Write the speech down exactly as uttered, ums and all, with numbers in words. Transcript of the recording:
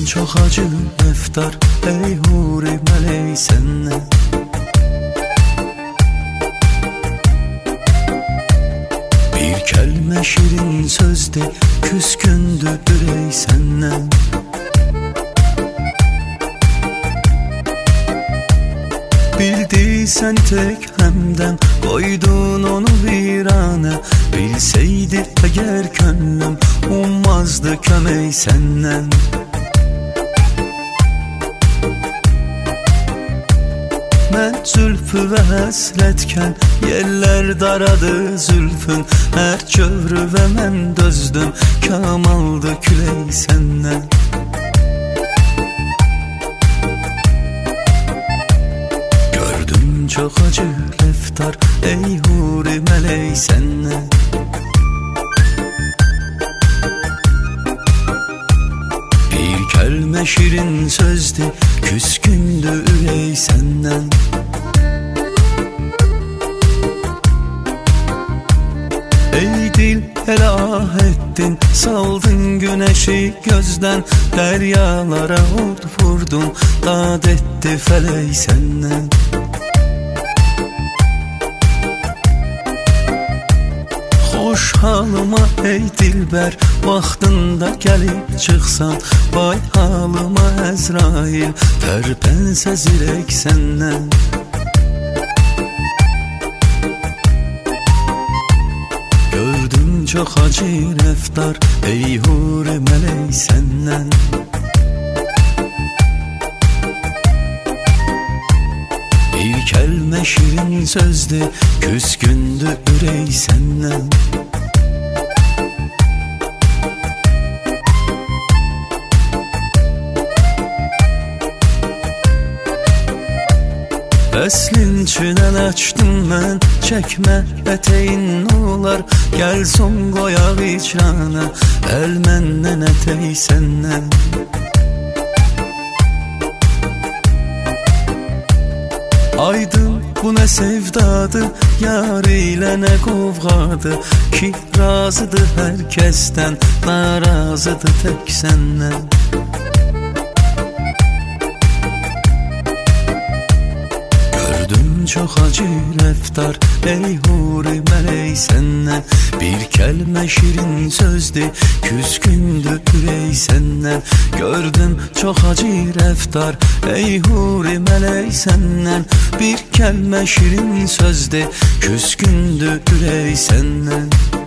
çok acı eftar ey huri mələk səndən. Bir kəlmə şirin sözdür, küskündür ürək səndən. Bildiysən tek həmdən qoydun onu viranə. Bilseydi əgər könlüm ummazdı kömək səndən. Mən zülfü və həsrətkən yerlər daradı zülfün. Hər kövrü və mən dözdüm, kamaldı külək səndən. Gördüm çok acı rəftar ey huri mələk səndən. Bir kəlmə şirin sözdür, küskündür ürək səndən. Ey dil elah ettin, saldın güneşi gözden. Deryalara od vurdun, dad etti felek senden. Xoş halıma ey dilbər, vaxtında gəlib çıxsan. Vay halıma Əzrail, tərpənsə zirək səndən. Gördüm çok acı rəftar ey huri mələk səndən. Bir kəlmə şirin sözdür, küskündür ürək səndən. Vəslin çünən açdım mən, çəkmə ətəyin olar. Gəl son qoyaq icrana, əl məndən ətək səndən. Aydın bu nə sevdadır, yar ilə nə qovğadır. Ki razıdır hər kəsdən, narazıdır tək səndən. Çok acı rəftar ey huri mələk səndən. Bir kəlmə şirin sözdür, küskündür ürək səndən. Gördüm çok acı rəftar ey huri mələk səndən. Bir kəlmə şirin sözdür, küskündür ürək səndən.